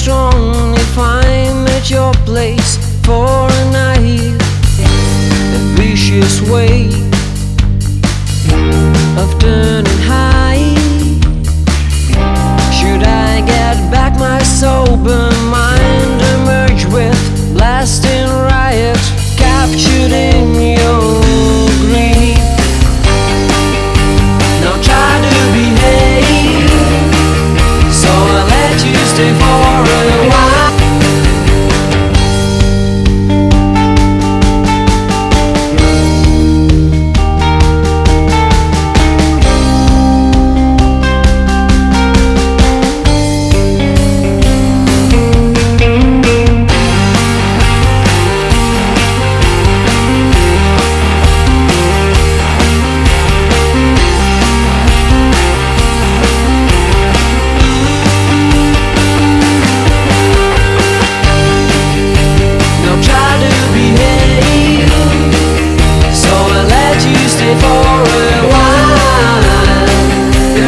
strong if I'm at your place for a night. A vicious way of turning high. Should I get back my sober mind, emerge with blasting riot, captured in your greed? Now try to behave, so I'll let you stay for a while.